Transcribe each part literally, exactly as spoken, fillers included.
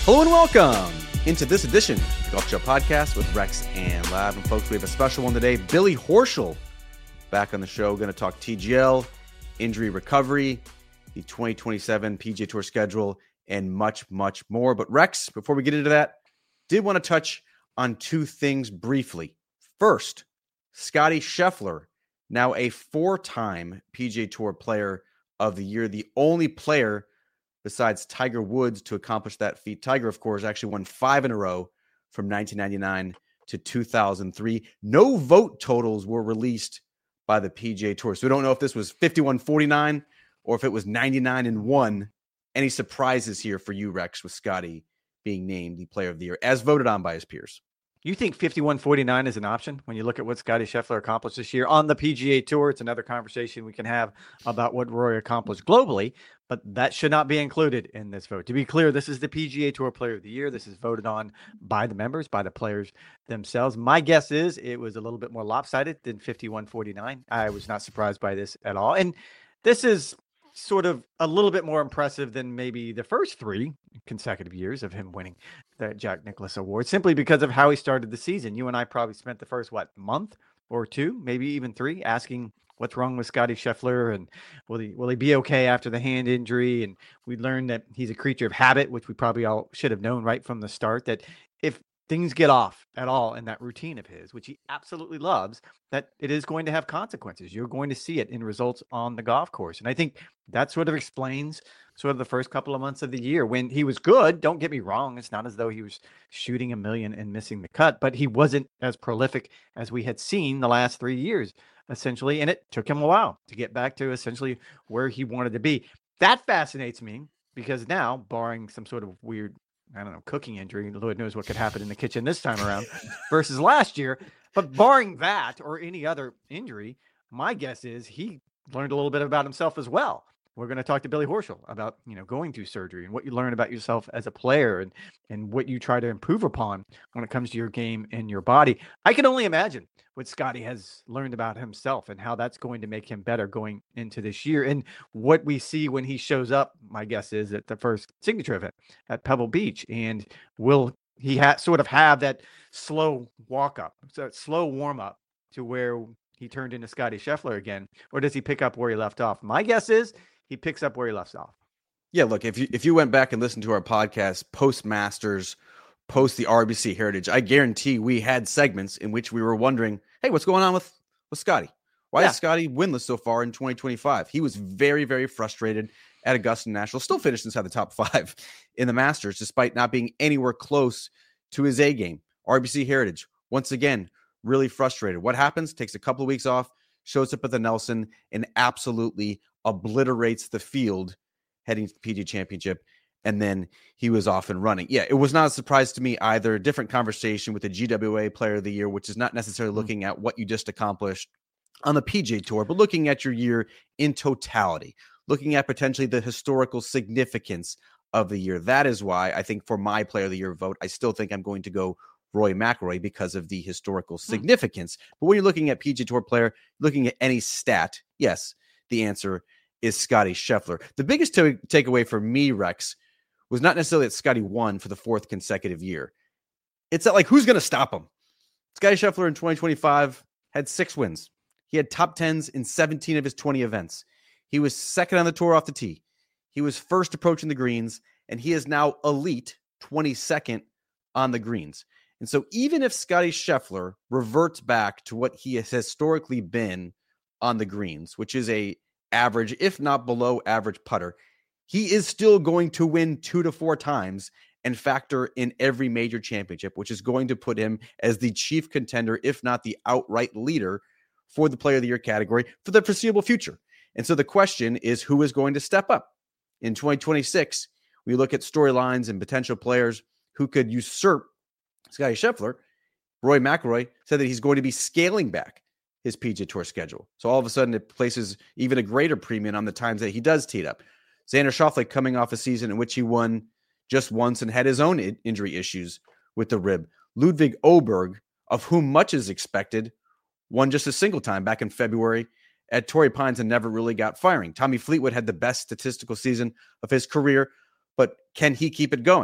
Hello and welcome into this edition of the Golf Show Podcast with Rex and Lab. And folks, we have a special one today. Billy Horschel back on the show. Going to talk T G L, injury recovery, the twenty twenty-seven P G A Tour schedule, and much, much more. But Rex, before we get into that, did want to touch on two things briefly. First, Scotty Scheffler, now a four-time P G A Tour Player of the Year, the only player besides Tiger Woods to accomplish that feat. Tiger, of course, actually won five in a row from nineteen ninety-nine to two thousand three. No vote totals were released by the P G A Tour. So we don't know if this was fifty-one forty-nine or if it was ninety-nine and one. Any surprises here for you, Rex, with Scotty being named the Player of the Year as voted on by his peers? You think fifty-one forty-nine is an option when you look at what Scotty Scheffler accomplished this year on the P G A Tour? It's another conversation we can have about what Rory accomplished globally, but that should not be included in this vote. To be clear, this is the P G A Tour Player of the Year. This is voted on by the members, by the players themselves. My guess is it was a little bit more lopsided than fifty-one forty-nine. I was not surprised by this at all. And this is sort of a little bit more impressive than maybe the first three consecutive years of him winning the Jack Nicklaus Award, simply because of how he started the season. You and I probably spent the first, what, month or two, maybe even three, asking what's wrong with Scotty Scheffler and will he will he be okay after the hand injury? And we learned that he's a creature of habit, which we probably all should have known right from the start, that if things get off at all in that routine of his, which he absolutely loves, that it is going to have consequences. You're going to see it in results on the golf course. And I think that sort of explains sort of the first couple of months of the year when he was good. Don't get me wrong. It's not as though he was shooting a million and missing the cut, but he wasn't as prolific as we had seen the last three years, essentially. And it took him a while to get back to essentially where he wanted to be. That fascinates me because now, barring some sort of weird, I don't know, cooking injury, Lord knows what could happen in the kitchen this time around versus last year. But barring that or any other injury, my guess is he learned a little bit about himself as well. We're going to talk to Billy Horschel about, you know, going through surgery and what you learn about yourself as a player and, and what you try to improve upon when it comes to your game and your body. I can only imagine what Scotty has learned about himself and how that's going to make him better going into this year. And what we see when he shows up, my guess is at the first signature event at Pebble Beach. And will he ha- sort of have that slow walk up, so slow warm up to where he turned into Scotty Scheffler again? Or does he pick up where he left off? My guess is he picks up where he left off. Yeah, look, if you if you went back and listened to our podcast post Masters, post the R B C Heritage, I guarantee we had segments in which we were wondering, hey, what's going on with, with Scotty? Why yeah. is Scotty winless so far in twenty twenty-five? He was very, very frustrated at Augusta National, still finished inside the top five in the Masters, despite not being anywhere close to his A game. R B C Heritage, once again, really frustrated. What happens? Takes a couple of weeks off, shows up at the Nelson, and absolutely obliterates the field heading to the P G A Championship, and then he was off and running. Yeah, it was not a surprise to me either. A different conversation with the G W A Player of the Year, which is not necessarily mm-hmm. looking at what you just accomplished on the P G A Tour, but looking at your year in totality, looking at potentially the historical significance of the year. That is why I think for my Player of the Year vote, I still think I'm going to go Rory McIlroy because of the historical significance. Mm-hmm. But when you're looking at P G A Tour player, looking at any stat, yes, the answer is Scotty Scheffler. The biggest t- takeaway for me, Rex, was not necessarily that Scotty won for the fourth consecutive year. It's that, like, who's going to stop him? Scotty Scheffler in twenty twenty-five had six wins. He had top tens in seventeen of his twenty events. He was second on the tour off the tee. He was first approaching the greens, and he is now elite twenty-second on the greens. And so even if Scotty Scheffler reverts back to what he has historically been on the greens, which is a average, if not below average putter, he is still going to win two to four times and factor in every major championship, which is going to put him as the chief contender, if not the outright leader for the Player of the Year category for the foreseeable future. And so the question is, who is going to step up? In twenty twenty-six, we look at storylines and potential players who could usurp Scotty Scheffler. Rory McIlroy said that he's going to be scaling back his P G A Tour schedule. So all of a sudden it places even a greater premium on the times that he does tee it up. Xander Schauffele coming off a season in which he won just once and had his own in- injury issues with the rib. Ludwig Oberg, of whom much is expected, won just a single time back in February at Torrey Pines and never really got firing. Tommy Fleetwood had the best statistical season of his career, but can he keep it going?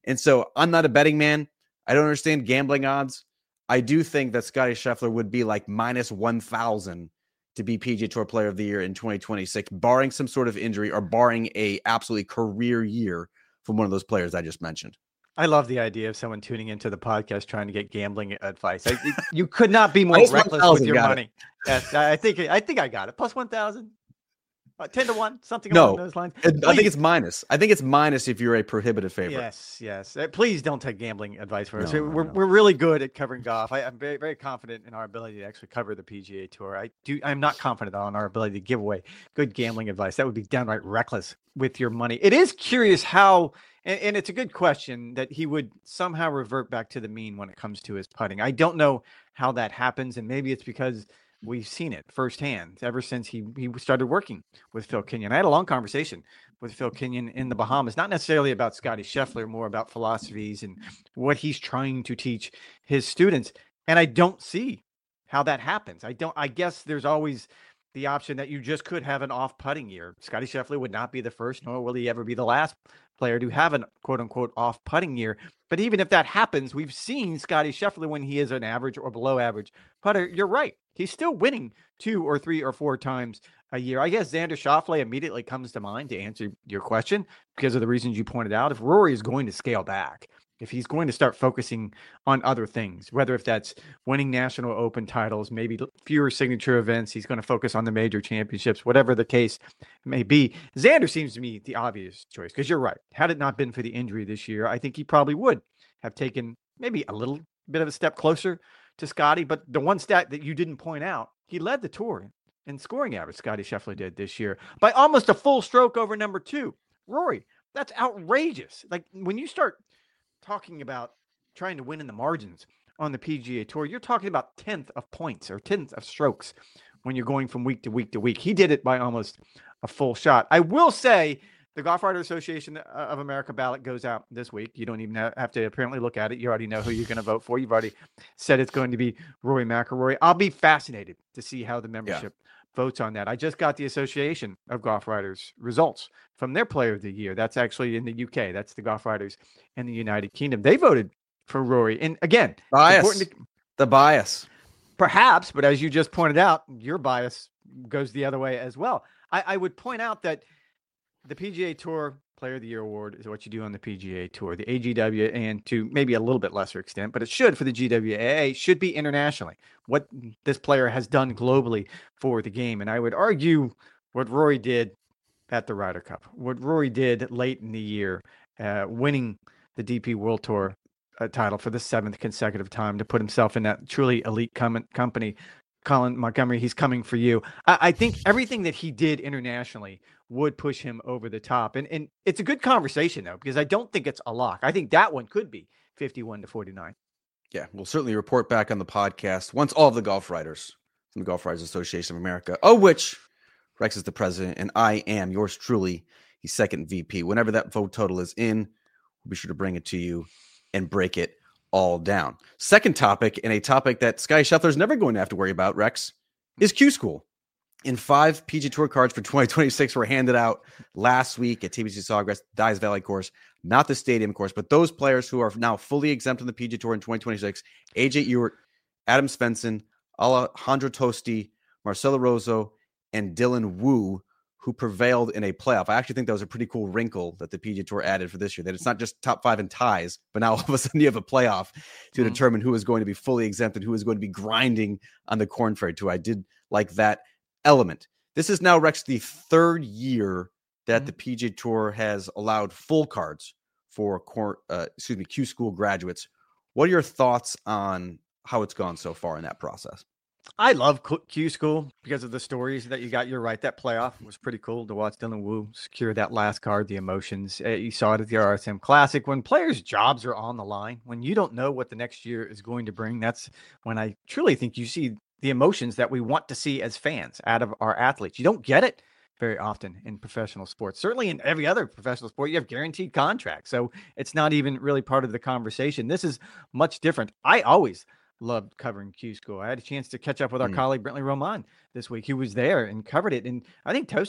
And so I'm not a betting man. I don't understand gambling odds. I do think that Scottie Scheffler would be like minus one thousand to be P G A Tour Player of the Year in twenty twenty-six, barring some sort of injury or barring a absolutely career year from one of those players I just mentioned. I love the idea of someone tuning into the podcast trying to get gambling advice. I, you could not be more reckless with your money. Yes, I think I think I got it. Plus one thousand. Uh, ten to one, something no, along those lines. It, I think it's minus. I think it's minus if you're a prohibitive favorite. Yes, yes. Uh, please don't take gambling advice for us. No, we're no. we're really good at covering golf. I, I'm very very confident in our ability to actually cover the P G A Tour. I do. I'm not confident on our ability to give away good gambling advice. That would be downright reckless with your money. It is curious how, and, and it's a good question that he would somehow revert back to the mean when it comes to his putting. I don't know how that happens, and maybe it's because we've seen it firsthand ever since he he started working with Phil Kenyon. I had a long conversation with Phil Kenyon in the Bahamas, not necessarily about Scottie Scheffler, more about philosophies and what he's trying to teach his students. And I don't see how that happens. I don't, I guess there's always the option that you just could have an off putting year. Scottie Scheffler would not be the first, nor will he ever be the last player to have an quote unquote off putting year. But even if that happens, we've seen Scottie Scheffler when he is an average or below average putter. You're right. He's still winning two or three or four times a year. I guess Xander Schauffele immediately comes to mind to answer your question because of the reasons you pointed out. If Rory is going to scale back, if he's going to start focusing on other things, whether if that's winning national open titles, maybe fewer signature events, he's going to focus on the major championships, whatever the case may be. Xander seems to me the obvious choice because you're right. Had it not been for the injury this year, I think he probably would have taken maybe a little bit of a step closer to Scottie. But the one stat that you didn't point out, he led the tour in scoring average. Scottie Scheffler did this year by almost a full stroke over number two, Rory. That's outrageous. Like when you start talking about trying to win in the margins on the P G A Tour, you're talking about tenth of points or tenth of strokes when you're going from week to week to week. He did it by almost a full shot. I will say the Golf Writers Association of America ballot goes out this week. You don't even have to apparently look at it. You already know who you're going to vote for. You've already said it's going to be Rory McIlroy. I'll be fascinated to see how the membership yeah. votes on that. I just got the Association of Golf Writers results from their Player of the Year. That's actually in the U K. That's the Golf Writers in the United Kingdom. They voted for Rory. And again, bias. To, the bias. Perhaps, but as you just pointed out, your bias goes the other way as well. I, I would point out that the P G A Tour Player of the Year award is what you do on the P G A Tour. The A G W, and to maybe a little bit lesser extent, but it should for the G W A A, should be internationally. What this player has done globally for the game. And I would argue what Rory did at the Ryder Cup, what Rory did late in the year, uh, winning the D P World Tour uh, title for the seventh consecutive time to put himself in that truly elite com- company. Colin Montgomery, he's coming for you. I, I think everything that he did internationally would push him over the top. And, and it's a good conversation, though, because I don't think it's a lock. I think that one could be fifty-one to forty-nine. Yeah, we'll certainly report back on the podcast once all of the golf writers from the Golf Writers Association of America, of which Rex is the president, and I am yours truly, the second V P. Whenever that vote total is in, we'll be sure to bring it to you and break it all down. Second topic, and a topic that Scottie Scheffler is never going to have to worry about, Rex, is Q School. And five P G Tour cards for twenty twenty-six were handed out last week at T P C Sawgrass, Dyes Valley course, not the stadium course, but those players who are now fully exempt on the P G Tour in twenty twenty-six, A J Ewart, Adam Svensson, Alejandro Tosti, Marcelo Rosso, and Dylan Wu, who prevailed in a playoff. I actually think that was a pretty cool wrinkle that the P G A Tour added for this year, that it's not just top five and ties, but now all of a sudden you have a playoff to mm-hmm. determine who is going to be fully exempt and who is going to be grinding on the Corn Ferry Tour. I did like that element. This is now, Rex, the third year that mm-hmm. the P G A Tour has allowed full cards for cor- uh, excuse me, Q School graduates. What are your thoughts on how it's gone so far in that process? I love Q School because of the stories that you got. You're right. That playoff was pretty cool to watch Dylan Wu secure that last card, the emotions. Uh, you saw it at the R S M Classic. When players' jobs are on the line, when you don't know what the next year is going to bring, that's when I truly think you see the emotions that we want to see as fans out of our athletes. You don't get it very often in professional sports. Certainly in every other professional sport, you have guaranteed contracts. So it's not even really part of the conversation. This is much different. I always loved covering Q School. I had a chance to catch up with our mm. colleague Brentley Roman this week. He was there and covered it. And I think Toasty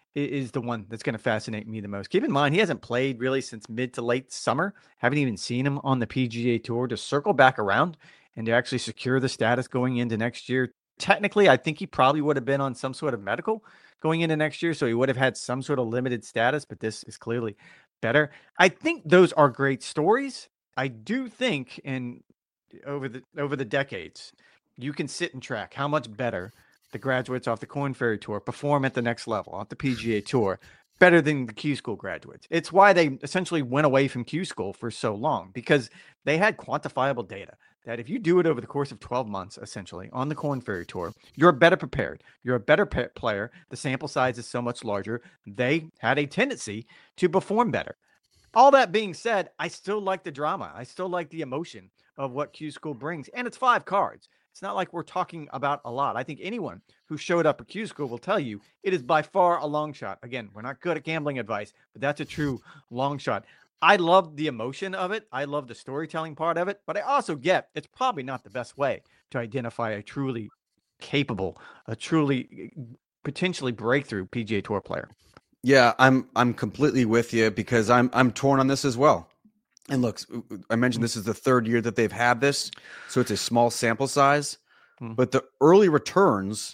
is the one that's going to fascinate me the most. Keep in mind, he hasn't played really since mid to late summer. Haven't even seen him on the P G A Tour. To circle back around and to actually secure the status going into next year. Technically, I think he probably would have been on some sort of medical going into next year, so he would have had some sort of limited status, but this is clearly better. I think those are great stories. I do think, and over the over the decades, you can sit and track how much better the graduates off the Korn Ferry Tour perform at the next level, off the P G A Tour, better than the Q School graduates. It's why they essentially went away from Q School for so long, because they had quantifiable data that if you do it over the course of twelve months, essentially, on the Korn Ferry Tour, you're better prepared. You're a better pe- player. The sample size is so much larger. They had a tendency to perform better. All that being said, I still like the drama. I still like the emotion of what Q School brings. And it's five cards. It's not like we're talking about a lot. I think anyone who showed up at Q School will tell you it is by far a long shot. Again, we're not good at gambling advice, but that's a true long shot. I love the emotion of it. I love the storytelling part of it, but I also get it's probably not the best way to identify a truly capable, a truly potentially breakthrough P G A Tour player. Yeah, I'm I'm completely with you because I'm I'm torn on this as well. And look, I mentioned this is the third year that they've had this, so it's a small sample size, mm. but the early returns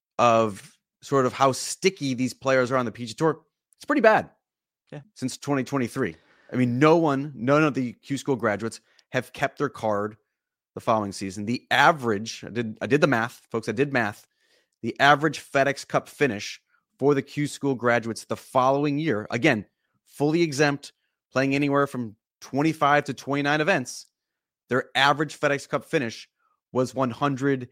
of sort of how sticky these players are on the P G A Tour, it's pretty bad. Yeah. Since twenty twenty-three. I mean, no one, none of the Q School graduates have kept their card the following season. The average, I did I did the math, folks, I did math. The average FedEx Cup finish for the Q School graduates the following year, again, fully exempt, playing anywhere from twenty-five to twenty-nine events, their average FedEx Cup finish was one hundred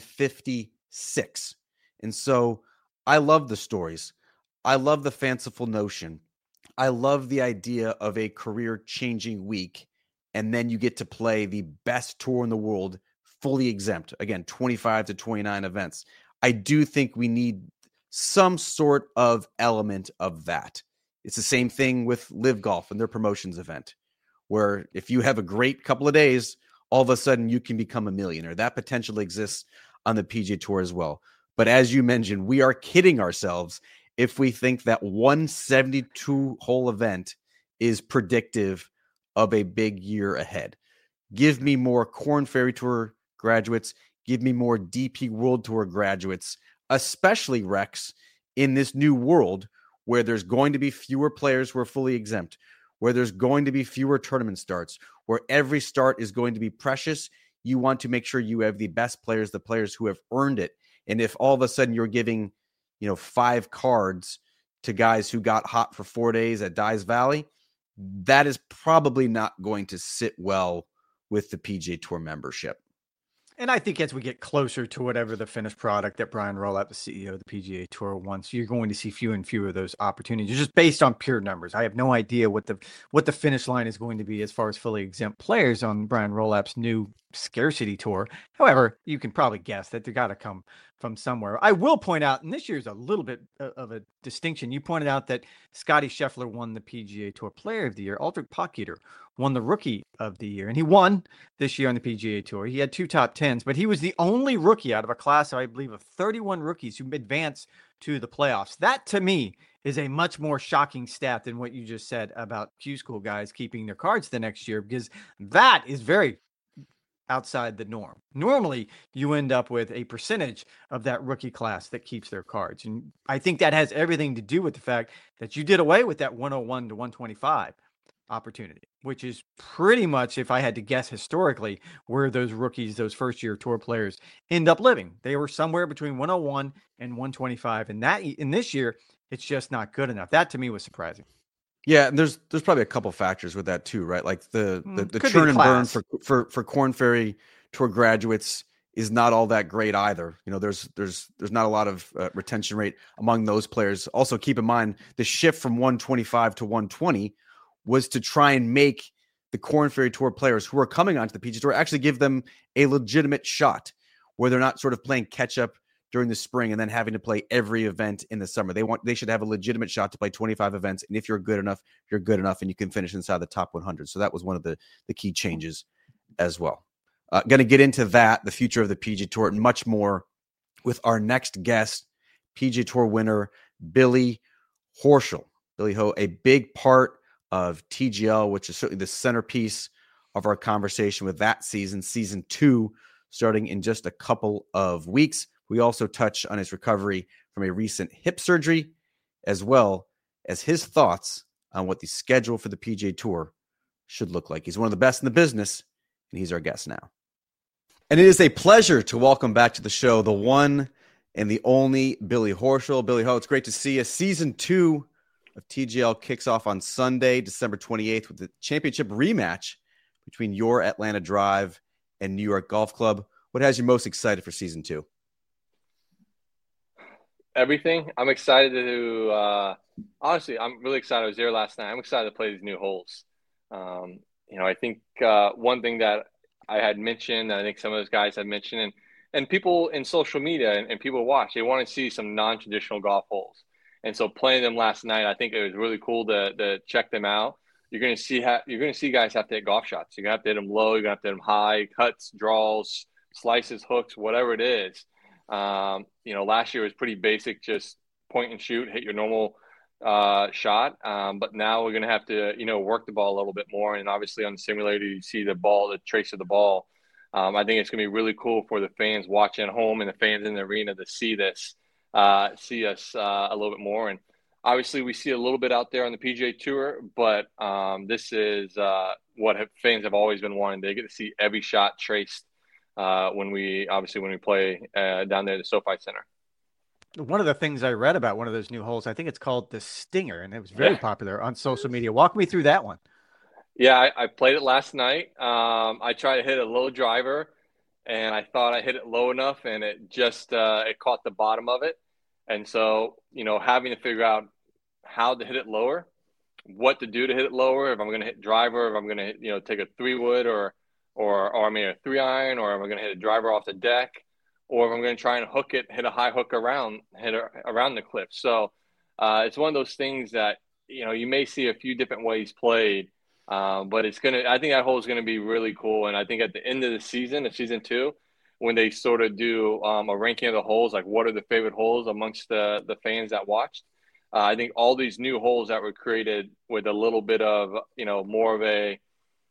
fifty-six. And so I love the stories. I love the fanciful notion. I love the idea of a career-changing week, and then you get to play the best tour in the world fully exempt. Again, twenty-five to twenty-nine events. I do think we need some sort of element of that. It's the same thing with Live Golf and their promotions event, where if you have a great couple of days, all of a sudden you can become a millionaire. That potential exists on the P G A Tour as well. But as you mentioned, we are kidding ourselves if we think that one seventy-two hole event is predictive of a big year ahead. Give me more Korn Ferry Tour graduates. Give me more D P World Tour graduates, especially Rex, in this new world where there's going to be fewer players who are fully exempt, where there's going to be fewer tournament starts, where every start is going to be precious. You want to make sure you have the best players, the players who have earned it. And if all of a sudden you're giving, you know, five cards to guys who got hot for four days at Dyes Valley, that is probably not going to sit well with the P G A Tour membership. And I think as we get closer to whatever the finished product that Brian Rowlap, the C E O of the P G A Tour, wants, you're going to see fewer and fewer of those opportunities, just based on pure numbers. I have no idea what the what the finish line is going to be as far as fully exempt players on Brian Rowlap's new scarcity tour. However, you can probably guess that they got to come from somewhere. I will point out, and this year's a little bit of a distinction. You pointed out that Scotty Scheffler won the P G A Tour Player of the Year. Aldrich Potgieter won the Rookie of the Year, and he won this year on the P G A Tour. He had two top tens, but he was the only rookie out of a class, I believe, of thirty-one rookies who advanced to the playoffs. That, to me, is a much more shocking stat than what you just said about Q School guys keeping their cards the next year, because that is very outside the norm. Normally, you end up with a percentage of that rookie class that keeps their cards. And I think that has everything to do with the fact that you did away with that one oh one to one twenty-five opportunity, which is pretty much, if I had to guess historically, where those rookies, those first year tour players end up living. They were somewhere between one oh one and one twenty-five. And that in this year, it's just not good enough. That to me was surprising. Yeah, and there's there's probably a couple factors with that too, right? Like the the, the churn and burn for for for Korn Ferry Tour graduates is not all that great either. You know, there's there's there's not a lot of uh, retention rate among those players. Also, keep in mind the shift from one twenty-five to one twenty was to try and make the Korn Ferry Tour players who are coming onto the P G A Tour actually give them a legitimate shot, where they're not sort of playing catch up during the spring and then having to play every event in the summer. They want, they should have a legitimate shot to play twenty-five events. And if you're good enough, you're good enough and you can finish inside the top one hundred. So that was one of the, the key changes as well. Uh, going to get into that, the future of the P G A Tour, and much more with our next guest, P G A Tour winner, Billy Horschel. Billy Ho, a big part of T G L, which is certainly the centerpiece of our conversation with that season, season two, starting in just a couple of weeks. We also touch on his recovery from a recent hip surgery, as well as his thoughts on what the schedule for the P G A Tour should look like. He's one of the best in the business, and he's our guest now. And it is a pleasure to welcome back to the show the one and the only Billy Horschel. Billy Ho, it's great to see you. Season two of T G L kicks off on Sunday, December twenty-eighth, with the championship rematch between your Atlanta Drive and New York Golf Club. What has you most excited for season two? Everything. I'm excited to, uh, honestly, I'm really excited. I was there last night. I'm excited to play these new holes. Um, you know, I think uh, one thing that I had mentioned, and I think some of those guys had mentioned, and, and people in social media and, and people watch, they want to see some non-traditional golf holes. And so playing them last night, I think it was really cool to, to check them out. You're going to see how, you're going to see guys have to hit golf shots. You're going to have to hit them low. You're going to have to hit them high, cuts, draws, slices, hooks, whatever it is. Um, you know, last year was pretty basic, just point and shoot, hit your normal uh, shot. Um, but now we're going to have to, you know, work the ball a little bit more. And obviously on the simulator, you see the ball, the trace of the ball. Um, I think it's going to be really cool for the fans watching at home and the fans in the arena to see this, uh, see us uh, a little bit more. And obviously we see a little bit out there on the P G A Tour, but um, this is uh, what have, fans have always been wanting. They get to see every shot traced. Uh, when we obviously when we play uh, down there at the SoFi Center. One of the things I read about one of those new holes, I think it's called the Stinger, and it was very yeah. popular on social media. Walk me through that one. Yeah, I, I played it last night. Um, I tried to hit a low driver, and I thought I hit it low enough, and it just uh, it caught the bottom of it. And so, you know, having to figure out how to hit it lower, what to do to hit it lower, if I'm going to hit driver, if I'm going to, you know, take a three wood or Or, or I mean, a three iron, or am I going to hit a driver off the deck, or if I'm going to try and hook it, hit a high hook around, hit a, around the cliff. So uh, it's one of those things that, you know, you may see a few different ways played, um, but it's going to, I think that hole is going to be really cool. And I think at the end of the season, of season two, when they sort of do um, a ranking of the holes, like what are the favorite holes amongst the, the fans that watched, uh, I think all these new holes that were created with a little bit of, you know, more of a,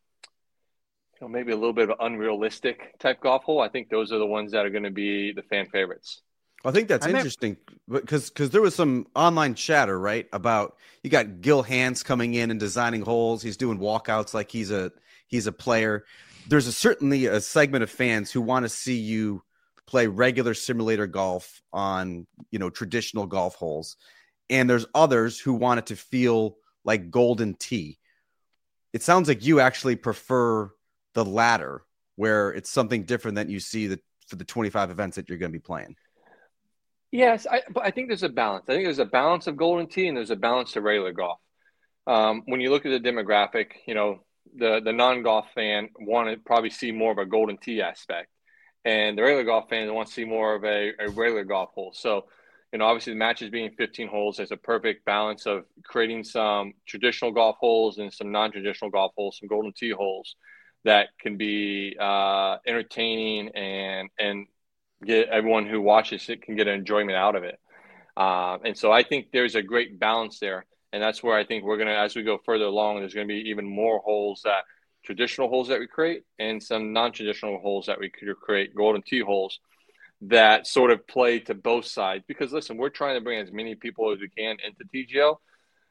you know, maybe a little bit of an unrealistic type golf hole. I think those are the ones that are going to be the fan favorites. I think that's I interesting because because there was some online chatter, right, about you got Gil Hanse coming in and designing holes. He's doing walkouts like he's a he's a player. There's a, certainly a segment of fans who want to see you play regular simulator golf on, you know, traditional golf holes, and there's others who want it to feel like Golden Tee. It sounds like you actually prefer the latter, where it's something different than you see the, for the twenty-five events that you're going to be playing. Yes, I, but I think there's a balance. I think there's a balance of Golden Tee and there's a balance to regular golf. Um, when you look at the demographic, you know, the, the non-golf fan want to probably see more of a Golden Tee aspect, and the regular golf fan want to see more of a, a regular golf hole. So, you know, obviously the matches being fifteen holes, there's a perfect balance of creating some traditional golf holes and some non-traditional golf holes, some Golden Tee holes that can be uh, entertaining and and get everyone who watches it can get an enjoyment out of it. Uh, and so I think there's a great balance there. And that's where I think we're going to, as we go further along, there's going to be even more holes that traditional holes that we create and some non-traditional holes that we could create, Golden Tee holes that sort of play to both sides. Because listen, we're trying to bring as many people as we can into T G L.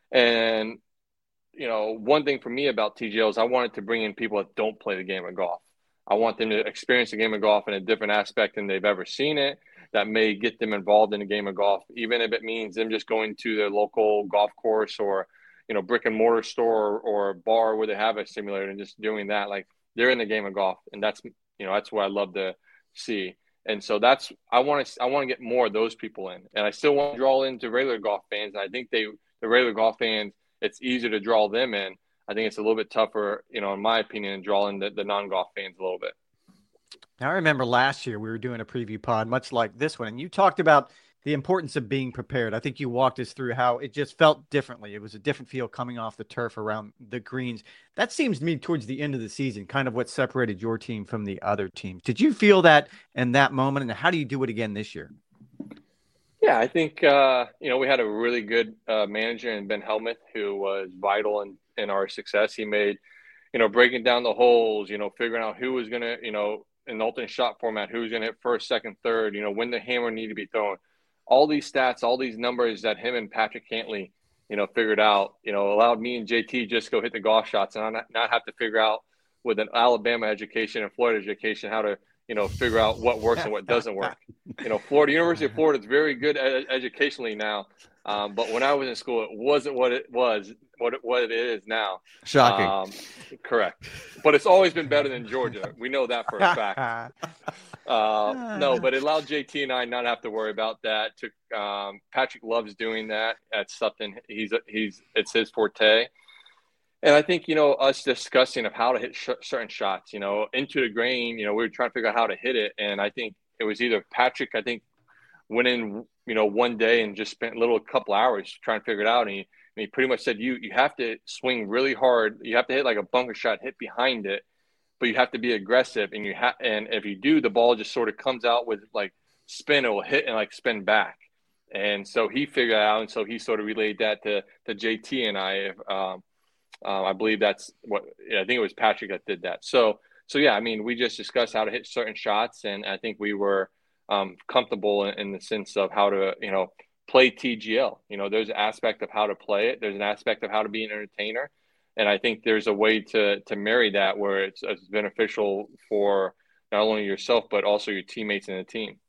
And you know, one thing for me about T G L is I wanted to bring in people that don't play the game of golf. I want them to experience the game of golf in a different aspect than they've ever seen it, that may get them involved in the game of golf, even if it means them just going to their local golf course or, you know, brick and mortar store or, or bar where they have a simulator and just doing that. Like, they're in the game of golf, and that's, you know, that's what I love to see. And so that's, I want to, I want to get more of those people in, and I still want to draw into regular golf fans. And I think they, the regular golf fans, it's easier to draw them in. I think it's a little bit tougher, you know, in my opinion, drawing the, the non-golf fans a little bit. Now, I remember last year we were doing a preview pod, much like this one, and you talked about the importance of being prepared. I think you walked us through how it just felt differently. It was a different feel coming off the turf around the greens. That seems to me towards the end of the season, kind of what separated your team from the other teams. Did you feel that in that moment, and how do you do it again this year? Yeah, I think uh, you know we had a really good uh, manager in Ben Helmuth who was vital in, in our success. He made you know breaking down the holes, you know figuring out who was gonna you know in the alternate shot format, who was gonna hit first, second, third, you know when the hammer needed to be thrown. All these stats, all these numbers that him and Patrick Cantley you know figured out, you know allowed me and J T just go hit the golf shots and not not have to figure out with an Alabama education and Florida education how to you know figure out what works and what doesn't work. You know, Florida, University of Florida is very good ed- educationally now. Um, but when I was in school, it wasn't what it was, what it, what it is now. Shocking. Um, correct. But it's always been better than Georgia. We know that for a fact. Uh, no, but it allowed J T and I not have to worry about that. To, um, Patrick loves doing that. That's something he's, he's, it's his forte. And I think, you know, us discussing of how to hit sh- certain shots, you know, into the grain, you know, we were trying to figure out how to hit it. And I think it was either Patrick, I think, went in, you know, one day and just spent a little couple hours trying to figure it out. And he, and he pretty much said, you you have to swing really hard. You have to hit like a bunker shot, hit behind it, but you have to be aggressive. And you have, and if you do, the ball just sort of comes out with like spin, it will hit and like spin back. And so he figured it out. And so he sort of relayed that to, to J T and I. Um, um, I believe that's what, I think it was Patrick that did that. So, so yeah, I mean, we just discussed how to hit certain shots. And I think we were, Um, comfortable in, in the sense of how to, you know, play T G L. You know, there's an aspect of how to play it. There's an aspect of how to be an entertainer. And I think there's a way to to marry that where it's, it's beneficial for not only yourself, but also your teammates and the team.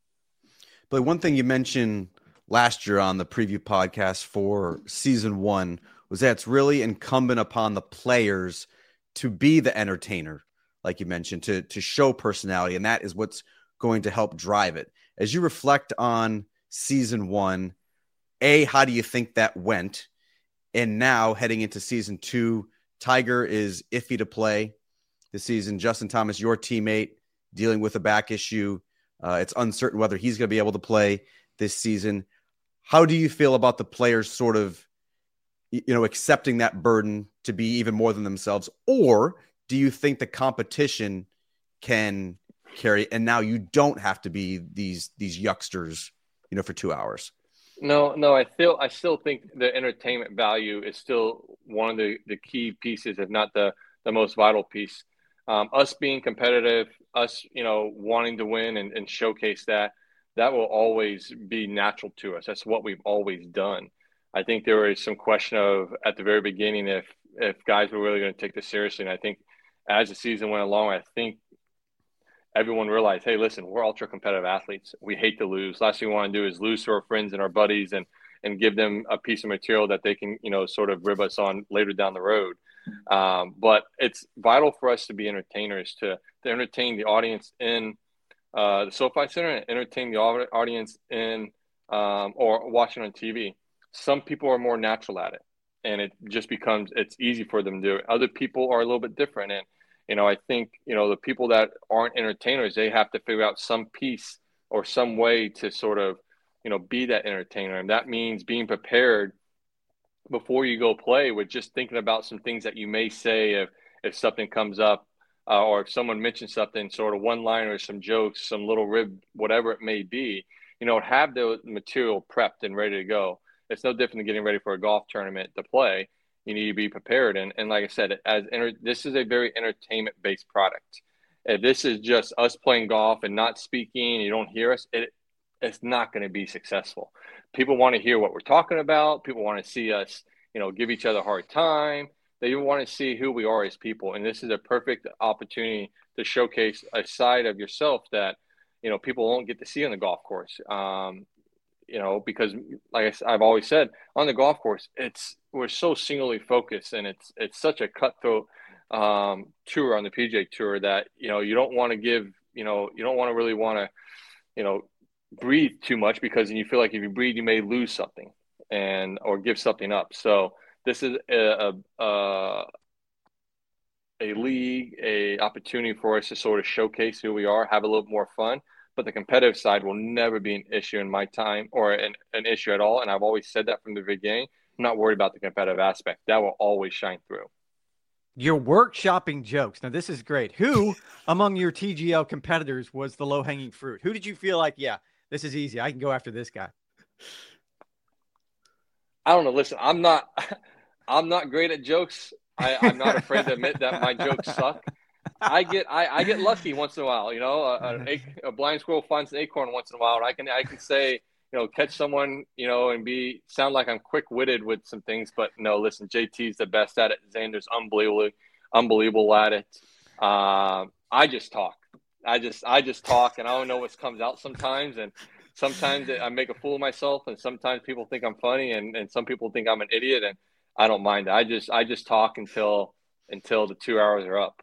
But one thing you mentioned last year on the preview podcast for season one was that it's really incumbent upon the players to be the entertainer, like you mentioned, to to show personality. And that is what's going to help drive it. As you reflect on season one, A, how do you think that went? And now heading into season two, Tiger is iffy to play this season. Justin Thomas, your teammate, dealing with a back issue. Uh, it's uncertain whether he's going to be able to play this season. How do you feel about the players sort of, you know, accepting that burden to be even more than themselves? Or do you think the competition can carry, and now you don't have to be these these yucksters, you know, for two hours? No, no, I feel I still think the entertainment value is still one of the, the key pieces, if not the, the most vital piece. Um, us being competitive, us, you know, wanting to win and, and showcase that, that will always be natural to us. That's what we've always done. I think there was some question of at the very beginning if if guys were really going to take this seriously. And I think as the season went along, I think everyone realized, hey, listen, we're ultra competitive athletes. We hate to lose. Last thing we want to do is lose to our friends and our buddies and and give them a piece of material that they can, you know, sort of rib us on later down the road. Um, but it's vital for us to be entertainers, to, to entertain the audience in uh, the SoFi Center and entertain the audience in um, or watching on T V. Some people are more natural at it, and it just becomes, it's easy for them to do it. Other people are a little bit different. And you know, I think, you know, the people that aren't entertainers, they have to figure out some piece or some way to sort of, you know, be that entertainer. And that means being prepared before you go play with just thinking about some things that you may say if, if something comes up uh, or if someone mentions something, sort of one liner, some jokes, some little rib, whatever it may be, you know, have the material prepped and ready to go. It's no different than getting ready for a golf tournament to play. You need to be prepared. And, and like I said, as enter, this is a very entertainment-based product. If this is just us playing golf and not speaking, you don't hear us, it, it's not going to be successful. People want to hear what we're talking about. People want to see us, you know, give each other a hard time. They want to see who we are as people. And this is a perfect opportunity to showcase a side of yourself that, you know, people won't get to see on the golf course. Um, you know, because like I, I've always said, on the golf course, it's we're so singly focused, and it's it's such a cutthroat um, tour on the P G A Tour that, you know, you don't want to give, you know, you don't want to really want to, you know, breathe too much, because you feel like if you breathe, you may lose something and or give something up. So this is a a, a league, a opportunity for us to sort of showcase who we are, have a little more fun. But the competitive side will never be an issue in my time, or an, an issue at all. And I've always said that from the beginning. I'm not worried about the competitive aspect. That will always shine through. Your workshopping jokes. Now, this is great. Who among your T G L competitors was the low-hanging fruit? Who did you feel like, yeah, this is easy, I can go after this guy? I don't know. Listen, I'm not, I'm not great at jokes. I, I'm not afraid to admit that my jokes suck. I get, I, I get lucky once in a while. You know, a, a, a blind squirrel finds an acorn once in a while, and I can, I can say, you know, catch someone, you know, and be sound like I'm quick witted with some things. But no, listen, J T's the best at it. Xander's unbelievable, unbelievable at it. Um, I just talk. I just, I just talk, and I don't know what comes out sometimes, and. Sometimes I make a fool of myself, and sometimes people think I'm funny, and, and some people think I'm an idiot, and I don't mind it. I just I just talk until until the two hours are up.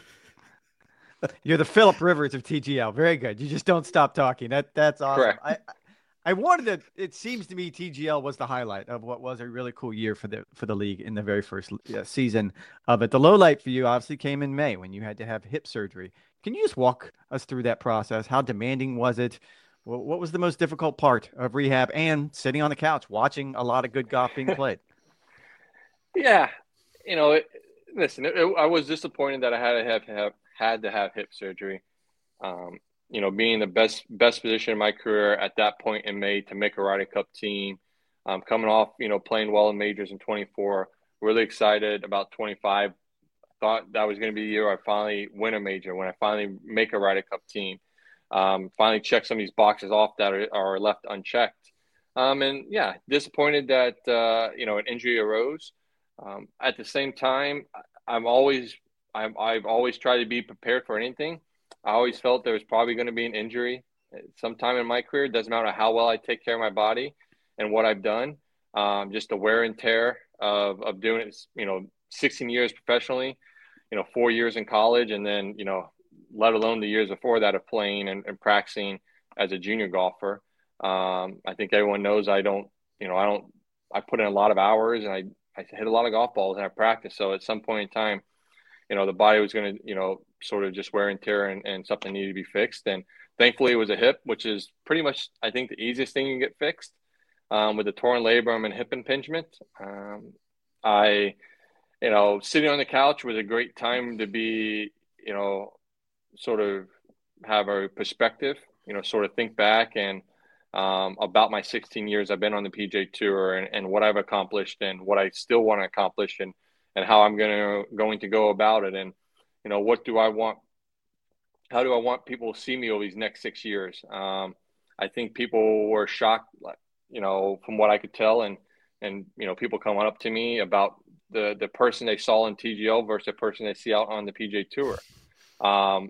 You're the Philip Rivers of T G L. Very good. You just don't stop talking. That that's awesome. Correct. I I wanted to. It seems to me T G L was the highlight of what was a really cool year for the for the league in the very first uh, season of it. The low light for you obviously came in May when you had to have hip surgery. Can you just walk us through that process? How demanding was it? What was the most difficult part of rehab and sitting on the couch watching a lot of good golf being played? Yeah, you know, it, listen, it, it, I was disappointed that I had to have, have had to have hip surgery. Um, you know, being the best best position in my career at that point in May to make a Ryder Cup team, um, coming off, you know, playing well in majors in twenty-four, really excited about twenty-five. Thought that was going to be the year I finally win a major, when I finally make a Ryder Cup team. Um, finally check some of these boxes off that are, are left unchecked. Um, and yeah, disappointed that, uh, you know, an injury arose. Um, at the same time, I'm always, I'm, I've always tried to be prepared for anything. I always felt there was probably going to be an injury sometime in my career. It doesn't matter how well I take care of my body and what I've done. Um, just the wear and tear of, of doing it, you know, sixteen years professionally, you know, four years in college, and then, you know, let alone the years before that of playing and, and practicing as a junior golfer. Um, I think everyone knows I don't, you know, I don't, I put in a lot of hours, and I, I hit a lot of golf balls, and I practice. So at some point in time, you know, the body was going to, you know, sort of just wear and tear, and, and something needed to be fixed. And thankfully it was a hip, which is pretty much, I think, the easiest thing you can get fixed, um, with the torn labrum and hip impingement. Um, I, you know, sitting on the couch was a great time to be, you know, sort of have a perspective, you know, sort of think back and um, about my sixteen years I've been on the P G A Tour, and, and what I've accomplished and what I still want to accomplish, and, and how I'm going to going to go about it. And, you know, what do I want? How do I want people to see me over these next six years? Um, I think people were shocked, you know, from what I could tell, and, and, you know, people coming up to me about the, the person they saw in T G L versus the person they see out on the P G A Tour. Um,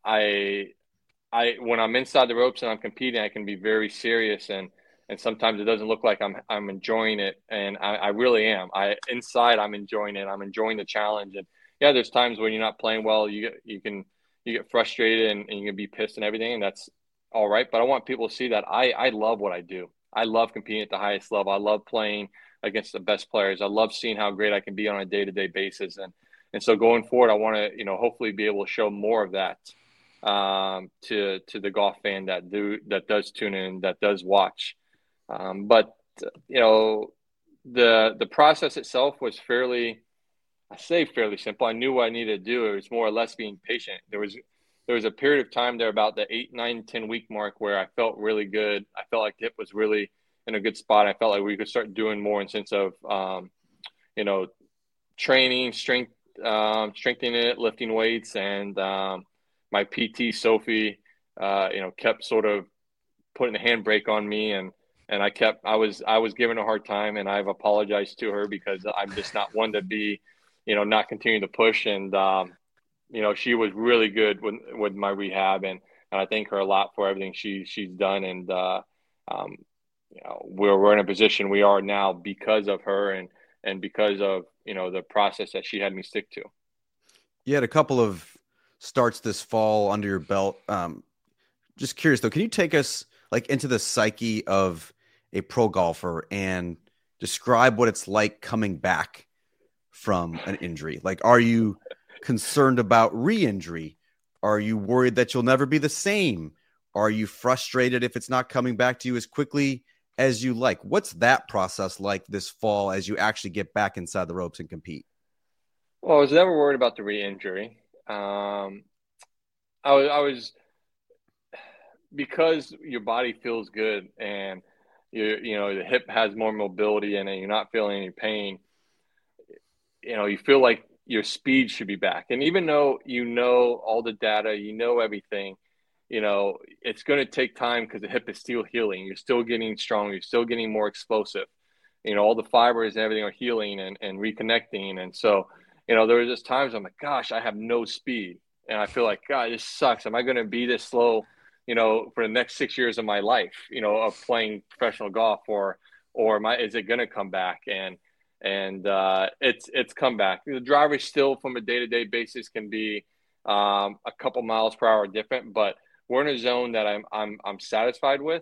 I, I, when I'm inside the ropes and I'm competing, I can be very serious, and, and sometimes it doesn't look like I'm, I'm enjoying it. And I, I really am. I, inside I'm enjoying it. I'm enjoying the challenge. And yeah, there's times when you're not playing well, you get, you can, you get frustrated, and, and you can be pissed and everything. And that's all right. But I want people to see that I, I love what I do. I love competing at the highest level. I love playing against the best players. I love seeing how great I can be on a day-to-day basis. And, and so going forward, I want to, you know, hopefully be able to show more of that um, to to the golf fan that do that does tune in, that does watch. Um, but you know, the the process itself was fairly, I say fairly simple. I knew what I needed to do. It was more or less being patient. There was there was a period of time there about the eight, nine, ten week mark where I felt really good. I felt like it was really in a good spot. I felt like we could start doing more in sense of um, you know, training, strength, um, strengthening it, lifting weights, and um, my P T, Sophie, uh, you know, kept sort of putting the handbrake on me, and, and I kept, I was, I was giving a hard time, and I've apologized to her because I'm just not one to be, you know, not continue to push. And, um, you know, she was really good with, with my rehab, and, and I thank her a lot for everything she, she's done. And, uh, um, you know, we're, we're in a position we are now because of her, and, and because of, you know, the process that she had me stick to. You had a couple of starts this fall under your belt. Um, just curious though, can you take us like into the psyche of a pro golfer and describe what it's like coming back from an injury? Like, are you concerned about re-injury? Are you worried that you'll never be the same? Are you frustrated if it's not coming back to you as quickly as you like? What's that process like this fall as you actually get back inside the ropes and compete? Well, I was never worried about the re-injury. Um, I was, I was, because your body feels good, and you you know, the hip has more mobility in it, you're not feeling any pain, you know, you feel like your speed should be back. And even though you know all the data, you know everything, you know, it's going to take time because the hip is still healing. You're still getting strong. You're still getting more explosive. You know, all the fibers and everything are healing and, and reconnecting. And so, you know, there were just times I'm like, gosh, I have no speed. And I feel like, God, this sucks. Am I going to be this slow, you know, for the next six years of my life, you know, of playing professional golf, or, or am I, is it going to come back? And, and uh, it's, it's come back. The driver still from a day-to-day basis can be um, a couple miles per hour different, but we're in a zone that I'm, I'm, I'm satisfied with,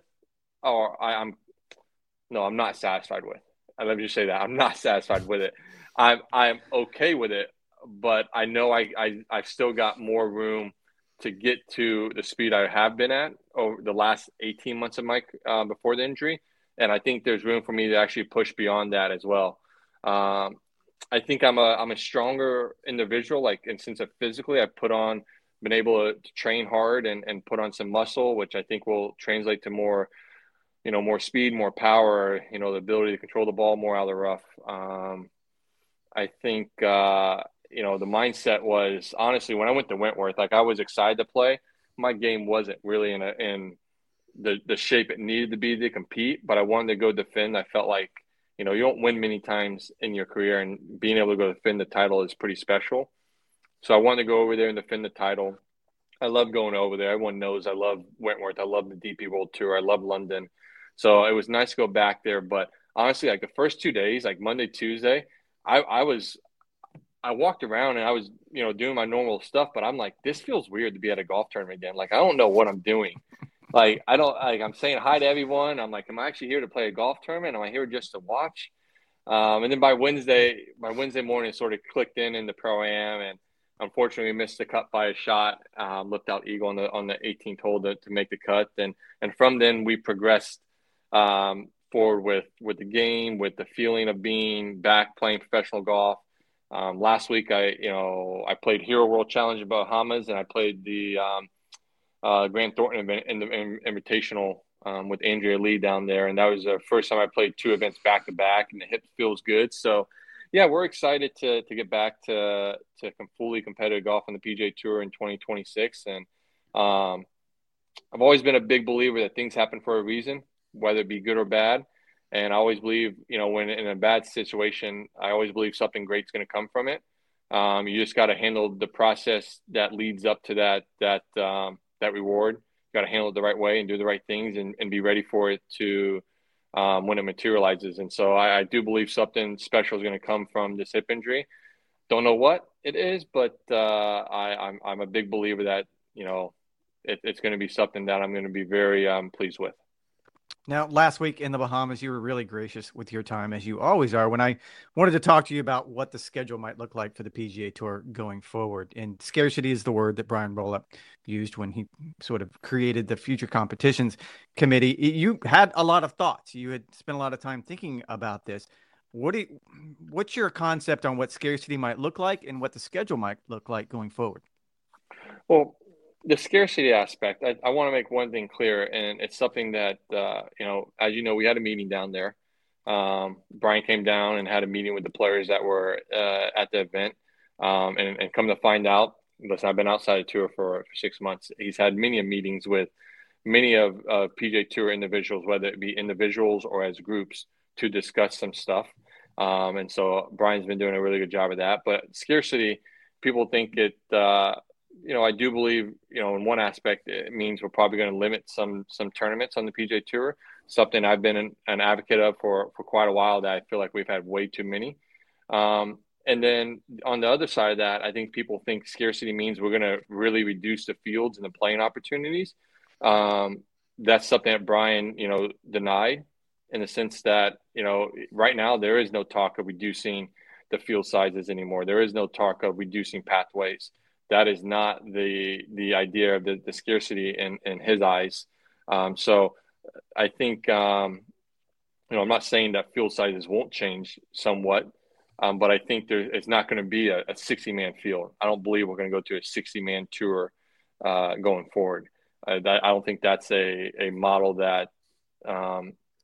or I, I'm, no, I'm not satisfied with. Let me just say that I'm not satisfied with it. I'm, I'm okay with it, but I know I, I, I've still got more room to get to the speed I have been at over the last eighteen months of my, uh, before the injury. And I think there's room for me to actually push beyond that as well. Um, I think I'm a, I'm a stronger individual. Like, and since I physically I've put on, been able to, to train hard and, and put on some muscle, which I think will translate to more, you know, more speed, more power, you know, the ability to control the ball more out of the rough. Um, I think, uh, you know, the mindset was honestly, when I went to Wentworth, like I was excited to play. My game wasn't really in a, in the, the shape it needed to be to compete, but I wanted to go defend. I felt like, you know, you don't win many times in your career, and being able to go defend the title is pretty special. So I wanted to go over there and defend the title. I love going over there. Everyone knows I love Wentworth. I love the D P World Tour. I love London. So it was nice to go back there. But honestly, like the first two days, like Monday, Tuesday, I, I was I walked around and I was, you know, doing my normal stuff, but I'm like, this feels weird to be at a golf tournament again. Like, I don't know what I'm doing. Like, I don't, like, I'm saying hi to everyone. I'm like, am I actually here to play a golf tournament? Am I here just to watch? Um, and then by Wednesday, by Wednesday morning, it sort of clicked in in the Pro-Am, and unfortunately missed the cut by a shot, um, looked out eagle on the, on the eighteenth hole to, to make the cut. And, and from then we progressed, um, forward with, with the game, with the feeling of being back playing professional golf. Um, last week, I, you know, I played Hero World Challenge in Bahamas, and I played the, um, uh, Grant Thornton event in the in, Invitational, um, with Andrea Lee down there. And that was the first time I played two events back to back, and the hip feels good. So yeah, we're excited to, to get back to, to fully competitive golf on the P G A Tour in twenty twenty-six. And, um, I've always been a big believer that things happen for a reason, whether it be good or bad. And I always believe, you know, when in a bad situation, I always believe something great's going to come from it. Um, you just got to handle the process that leads up to that, that, um, that reward. You got to handle it the right way and do the right things, and, and be ready for it to, um, when it materializes. And so I, I do believe something special is going to come from this hip injury. Don't know what it is, but, uh, I, I'm, I'm a big believer that, you know, it, it's going to be something that I'm going to be very, um, pleased with. Now, last week in the Bahamas, you were really gracious with your time, as you always are, when I wanted to talk to you about what the schedule might look like for the P G A Tour going forward. And scarcity is the word that Brian Rowlett used when he sort of created the Future Competitions Committee. You had a lot of thoughts. You had spent a lot of time thinking about this. What do you, what's your concept on what scarcity might look like and what the schedule might look like going forward? Well, the scarcity aspect, I, I want to make one thing clear, and it's something that, uh, you know, as you know, we had a meeting down there. Um, Brian came down and had a meeting with the players that were uh, at the event, um, and, and come to find out, listen, I've been outside the tour for, for six months. He's had many meetings with many of uh, P G A Tour individuals, whether it be individuals or as groups, to discuss some stuff. Um, and so Brian's been doing a really good job of that. But scarcity, people think it, uh, you know, I do believe, you know, in one aspect, it means we're probably going to limit some some tournaments on the P G A Tour, something I've been an, an advocate of for, for quite a while, that I feel like we've had way too many. Um, and then on the other side of that, I think people think scarcity means we're going to really reduce the fields and the playing opportunities. Um, that's something that Brian, you know, denied, in the sense that, you know, right now there is no talk of reducing the field sizes anymore. There is no talk of reducing pathways. That is not the the idea of the, the scarcity in, in his eyes. Um, so I think, um, you know, I'm not saying that field sizes won't change somewhat, um, but I think there, it's not going to be a, a sixty-man field. I don't believe we're going to go to a sixty-man tour uh, going forward. Uh, that, I don't think that's a, a model that um,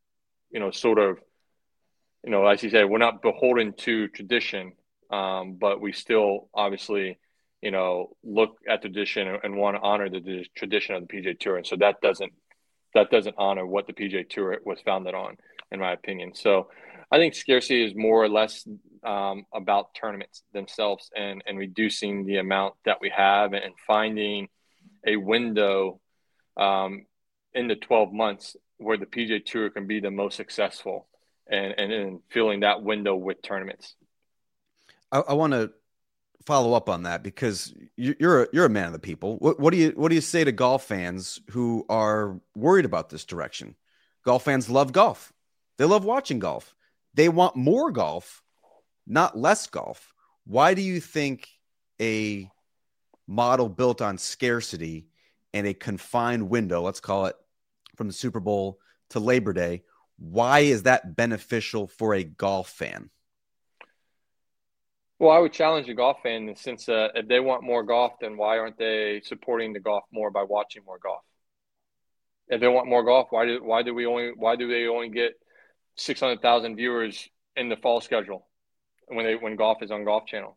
you know, sort of, you know, as you said, we're not beholden to tradition, um, but we still obviously, you know, look at tradition and, and want to honor the, the tradition of the P G A Tour. And so that doesn't that doesn't honor what the P G A Tour was founded on, in my opinion. So I think scarcity is more or less um, about tournaments themselves and, and reducing the amount that we have and finding a window um, in the twelve months where the P G A Tour can be the most successful and, and, and filling that window with tournaments. I, I want to follow up on that because you, you're a, you're a man of the people. What, what do you what do you say to golf fans who are worried about this direction? Golf fans love golf. They love watching golf. They want more golf, not less golf. Why do you think a model built on scarcity and a confined window, let's call it from the Super Bowl to Labor Day, why is that beneficial for a golf fan? Well, I would challenge a golf fan since uh, if they want more golf, then why aren't they supporting the golf more by watching more golf? If they want more golf, why do why do we only why do they only get six hundred thousand viewers in the fall schedule when they when golf is on Golf Channel?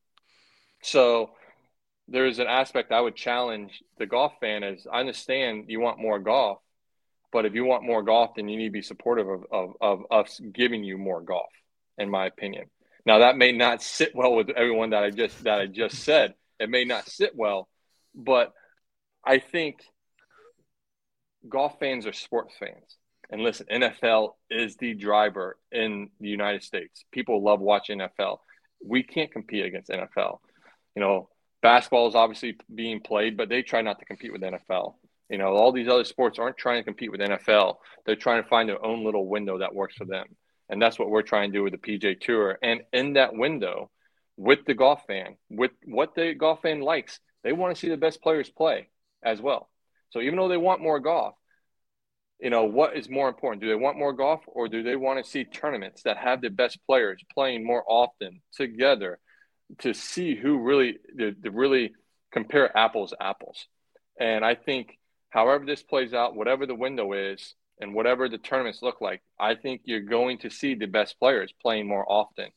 So there's an aspect I would challenge the golf fan is I understand you want more golf, but if you want more golf, then you need to be supportive of of, of us giving you more golf, in my opinion. Now that may not sit well with everyone that I just that I just said. It may not sit well, but I think golf fans are sports fans. And listen, N F L is the driver in the United States. People love watching N F L. We can't compete against N F L. You know, basketball is obviously being played, but they try not to compete with N F L. You know, all these other sports aren't trying to compete with N F L. They're trying to find their own little window that works for them. And that's what we're trying to do with the P G A Tour. And in that window, with the golf fan, with what the golf fan likes, they want to see the best players play as well. So even though they want more golf, you know, what is more important? Do they want more golf or do they want to see tournaments that have the best players playing more often together to see who really, to, to really compare apples to apples? And I think however this plays out, whatever the window is, and whatever the tournaments look like, I think you're going to see the best players playing more often,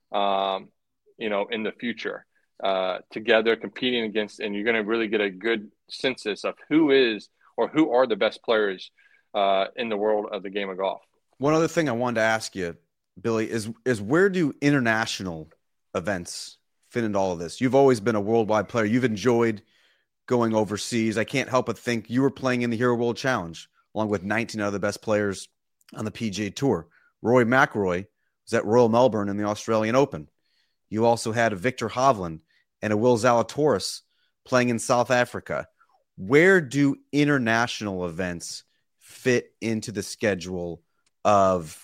um, you know, in the future uh, together competing against, and you're going to really get a good census of who is or who are the best players uh, in the world of the game of golf. One other thing I wanted to ask you, Billy, is is where do international events fit into all of this? You've always been a worldwide player. You've enjoyed going overseas. I can't help but think you were playing in the Hero World Challenge along with nineteen other best players on the P G A Tour. Rory McIlroy was at Royal Melbourne in the Australian Open. You also had a Victor Hovland and a Will Zalatoris playing in South Africa. Where do international events fit into the schedule of,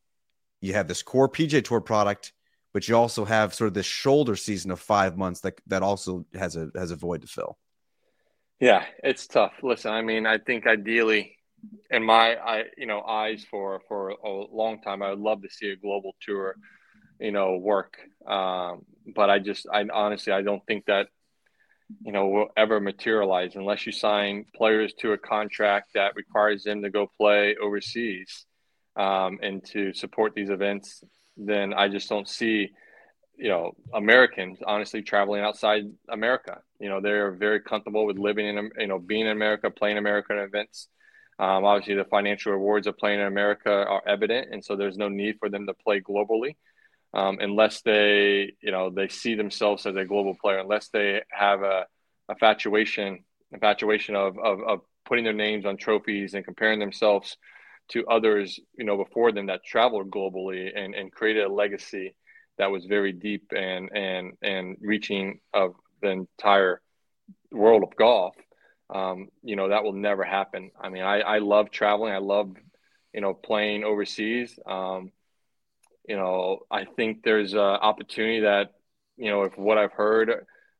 you have this core P G A Tour product, but you also have sort of this shoulder season of five months that, that also has a, has a void to fill? Yeah, it's tough. Listen, I mean, I think ideally, in my, I, you know, eyes for, for a long time, I would love to see a global tour, you know, work. Um, but I just, I honestly, I don't think that, you know, will ever materialize unless you sign players to a contract that requires them to go play overseas um, and to support these events. Then I just don't see, you know, Americans honestly traveling outside America. You know, they're very comfortable with living in, you know, being in America, playing American events. Um, obviously, the financial rewards of playing in America are evident, and so there's no need for them to play globally um, unless they, you know, they see themselves as a global player, unless they have a infatuation, infatuation of, of, of putting their names on trophies and comparing themselves to others, you know, before them that traveled globally and, and created a legacy that was very deep and and and reaching of the entire world of golf. Um, you know, that will never happen. I mean, I, I love traveling. I love, you know, playing overseas. Um, you know, I think there's an opportunity that, you know, if what I've heard,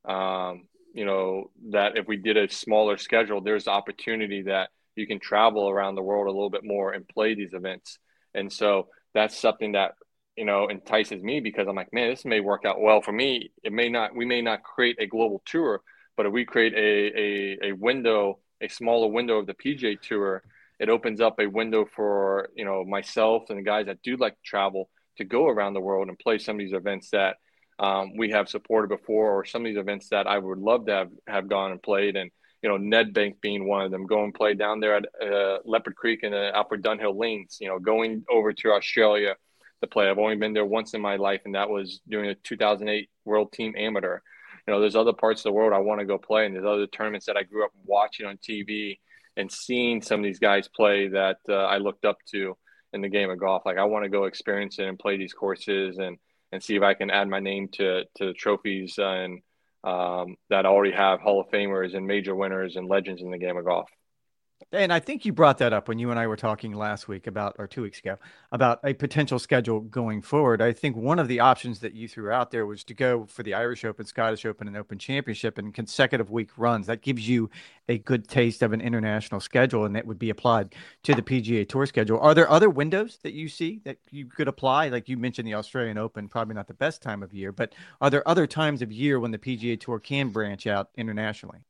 um, you know, that if we did a smaller schedule, there's opportunity that you can travel around the world a little bit more and play these events. And so that's something that, you know, entices me because I'm like, man, this may work out well for me. It may not, we may not create a global tour, but if we create a, a, a window, a smaller window of the P G A Tour it opens up a window for, you know, myself and the guys that do like to travel to go around the world and play some of these events that um, we have supported before, or some of these events that I would love to have, have gone and played. And, you know, Nedbank being one of them, go and play down there at uh, Leopard Creek and the Alfred Dunhill Lanes, you know, going over to Australia to play. I've only been there once in my life, and that was during the two thousand eight World Team Amateur. You know, there's other parts of the world I want to go play, and there's other tournaments that I grew up watching on T V and seeing some of these guys play that uh, I looked up to in the game of golf. Like, I want to go experience it and play these courses and and see if I can add my name to to the trophies and um, that already have Hall of Famers and major winners and legends in the game of golf. And I think you brought that up when you and I were talking last week about, or two weeks ago, about a potential schedule going forward. I think one of the options that you threw out there was to go for the Irish Open, Scottish Open, and Open Championship in consecutive week runs. That gives you a good taste of an international schedule, and that would be applied to the P G A Tour schedule. Are there other windows that you see that you could apply? Like you mentioned, the Australian Open, probably not the best time of year, but are there other times of year when the P G A Tour can branch out internationally?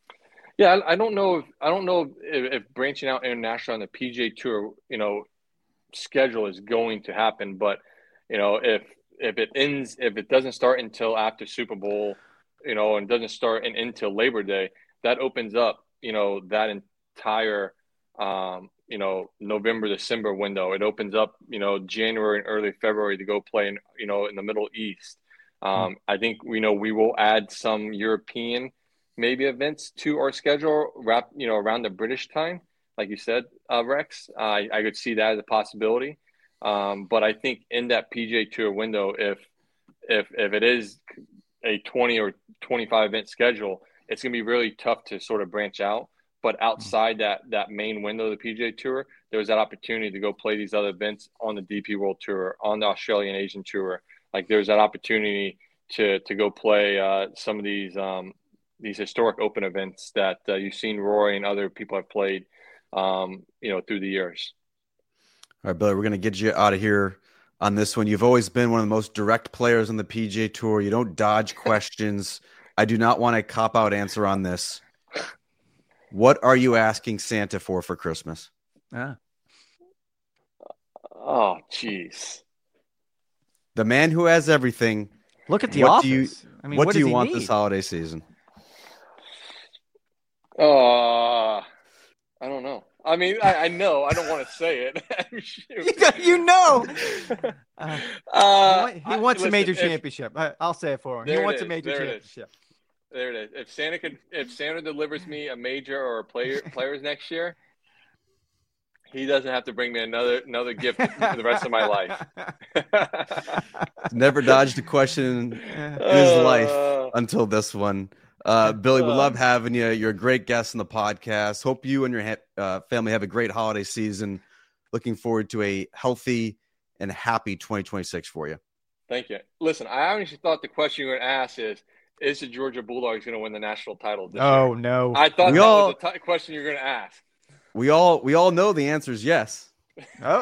Yeah, I don't know if I don't know if, if branching out international on the P G A Tour, you know, schedule is going to happen. But, you know, if if it ends, if it doesn't start until after Super Bowl, you know, and doesn't start in, until Labor Day, that opens up, you know, that entire, um, you know, November, December window. It opens up, you know, January and early February to go play in, you know, in the Middle East. Um, mm-hmm. I think, you know, we will add some European maybe events to our schedule, wrap, you know, around the British time, like you said, uh, Rex. Uh, I, I could see that as a possibility. Um, but I think in that P G A Tour window, if if if it is a twenty or twenty-five event schedule, it's going to be really tough to sort of branch out. But outside that that main window of the P G A Tour, there's that opportunity to go play these other events on the D P World Tour, on the Australian Asian Tour. Like, there's that opportunity to to go play uh, some of these um, these historic open events that uh, you've seen Rory and other people have played, um, you know, through the years. All right, Billy, we're going to get you out of here on this one. You've always been one of the most direct players on the P G A Tour. You don't dodge questions. I do not want a cop-out answer on this. What are you asking Santa for for Christmas? Ah. Oh, jeez. The man who has everything. Look at the what office. Do you, I mean, what, what do you want need? this holiday season? Uh, I don't know. I mean, I, I know. I don't want to say it. you, you know. Uh, uh, he, he wants I, a major listen, championship. I, I'll say it for him. He wants is, a major there championship. It there it is. If Santa could, if Santa delivers me a major or a player players next year, he doesn't have to bring me another another gift for the rest of my life. Never dodged a question in his uh, life until this one. Uh, Billy, we love having you. You're a great guest on the podcast. Hope you and your ha- uh, family have a great holiday season. Looking forward to a healthy and happy twenty twenty-six for you. Thank you. Listen, I honestly thought the question you were going to ask is, is the Georgia Bulldogs going to win the national title this oh, year? no. I thought we that all, was the t- question you were going to ask. We all we all know the answer is yes. Oh.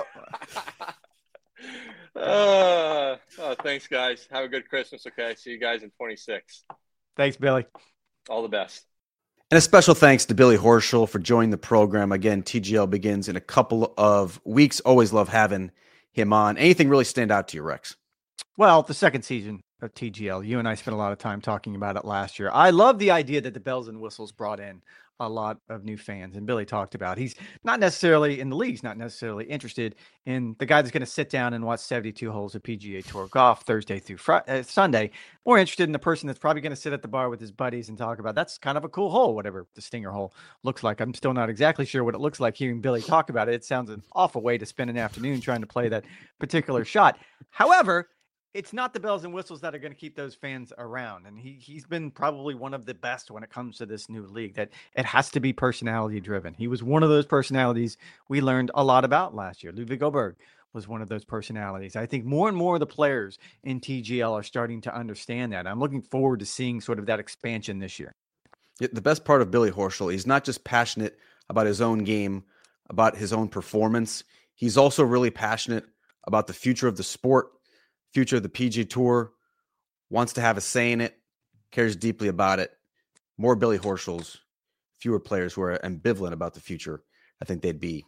uh, oh, thanks, guys. Have a good Christmas, okay? See you guys in twenty-six. Thanks, Billy. All the best. And a special thanks to Billy Horschel for joining the program. Again, T G L begins in a couple of weeks. Always love having him on. Anything really stand out to you, Rex? Well, the second season of T G L, you and I spent a lot of time talking about it last year. I love the idea that the bells and whistles brought in a lot of new fans, and Billy talked about he's not necessarily in the league's not necessarily interested in the guy that's going to sit down and watch seventy-two holes of P G A Tour golf Thursday through Friday, uh, Sunday. More interested in the person that's probably going to sit at the bar with his buddies and talk about that's kind of a cool hole, whatever the stinger hole looks like. I'm still not exactly sure what it looks like hearing Billy talk about it. It sounds an awful way to spend an afternoon trying to play that particular shot. However, it's not the bells and whistles that are going to keep those fans around. And he, he's been probably one of the best when it comes to this new league, that it has to be personality driven. He was one of those personalities we learned a lot about last year. Ludwig Oberg was one of those personalities. I think more and more of the players in T G L are starting to understand that. I'm looking forward to seeing sort of that expansion this year. The best part of Billy Horschel, he's not just passionate about his own game, about his own performance. He's also really passionate about the future of the sport, future of the P G A Tour, wants to have a say in it, cares deeply about it. More Billy Horschels, fewer players who are ambivalent about the future. I think they'd be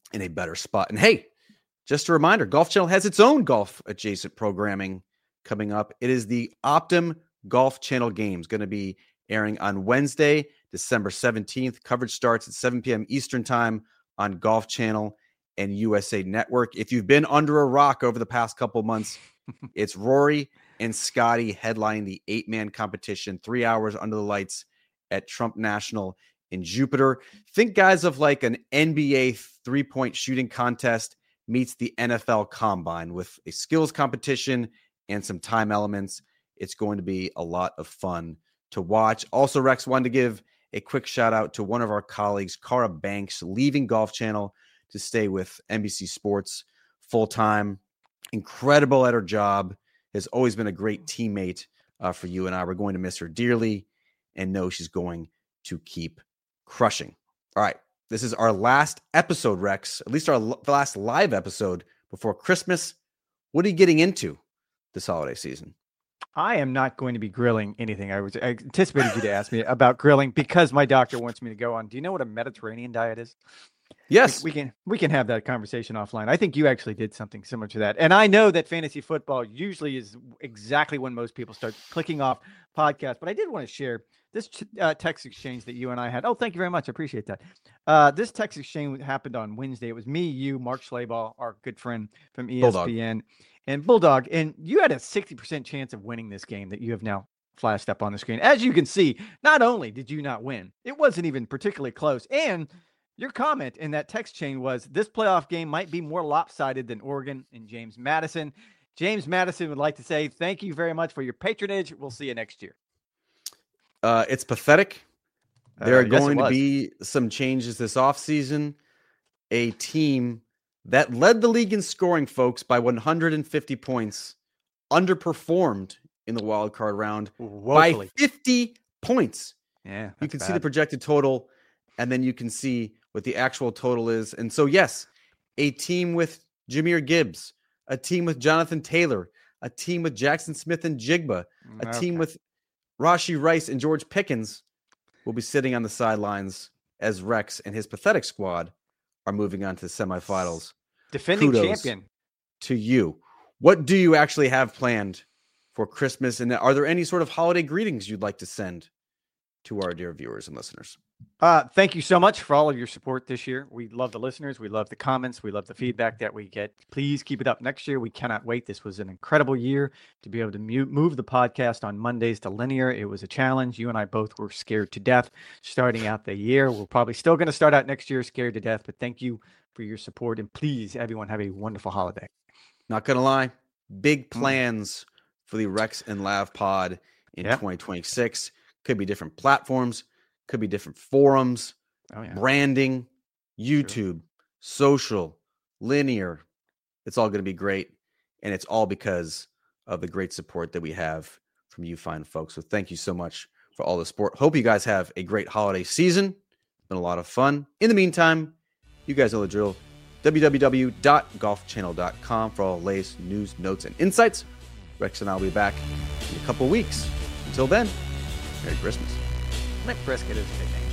in a better spot. And hey, just a reminder, Golf Channel has its own golf adjacent programming coming up. It is the Optum Golf Channel Games, going to be airing on Wednesday, December seventeenth. Coverage starts at seven p.m. Eastern Time on Golf Channel and U S A Network. If you've been under a rock over the past couple months, it's Rory and Scotty headlining the eight-man competition, three hours under the lights at Trump National in Jupiter. Think, guys, of like an N B A three-point shooting contest meets the N F L Combine with a skills competition and some time elements. It's going to be a lot of fun to watch. Also, Rex, wanted to give a quick shout out to one of our colleagues, Cara Banks, leaving Golf Channel to stay with N B C Sports full-time. Incredible at her job. Has always been a great teammate uh, for you and I. We're going to miss her dearly and know she's going to keep crushing. All right. This is our last episode, Rex, at least our l- last live episode before Christmas. What are you getting into this holiday season? I am not going to be grilling anything. I was I anticipated you to ask me about grilling because my doctor wants me to go on. Do you know what a Mediterranean diet is? Yes. We, we can we can have that conversation offline. I think you actually did something similar to that. And I know that fantasy football usually is exactly when most people start clicking off podcasts. But I did want to share this uh, text exchange that you and I had. Oh, thank you very much. I appreciate that. Uh, this text exchange happened on Wednesday. It was me, you, Mark Schlabach, our good friend from E S P N, Bulldog. and Bulldog. And you had a sixty percent chance of winning this game that you have now flashed up on the screen. As you can see, not only did you not win, it wasn't even particularly close. And your comment in that text chain was this playoff game might be more lopsided than Oregon and James Madison. James Madison would like to say thank you very much for your patronage. We'll see you next year. Uh, it's pathetic. There uh, are yes, going to be some changes this offseason. A team that led the league in scoring, folks, by one hundred fifty points, underperformed in the wild card round Woefully. by fifty points. Yeah, you can bad. see the projected total, and then you can see what the actual total is. And so, yes, a team with Jahmyr Gibbs, a team with Jonathan Taylor, a team with Jackson Smith and Jigba, a okay. team with Rashee Rice and George Pickens will be sitting on the sidelines as Rex and his pathetic squad are moving on to the semifinals. Defending Kudos champion. To you. What do you actually have planned for Christmas? And are there any sort of holiday greetings you'd like to send to our dear viewers and listeners? Uh, thank you so much for all of your support this year. We love the listeners. We love the comments. We love the feedback that we get. Please keep it up next year. We cannot wait. This was an incredible year to be able to mute, move the podcast on Mondays to linear. It was a challenge. You and I both were scared to death starting out the year. We're probably still going to start out next year scared to death, but thank you for your support. And please, everyone, have a wonderful holiday. Not going to lie. Big plans mm. for the Rex and Lav pod in yep. twenty twenty-six. Could be different platforms. Could be different forums, oh, yeah. branding, YouTube, sure. social, linear. It's all going to be great. And it's all because of the great support that we have from you fine folks. So thank you so much for all the support. Hope you guys have a great holiday season. It's been a lot of fun. In the meantime, you guys know the drill. w w w dot golf channel dot com for all the latest news, notes, and insights. Rex and I will be back in a couple weeks. Until then, Merry Christmas. Limp Brisket is a good name.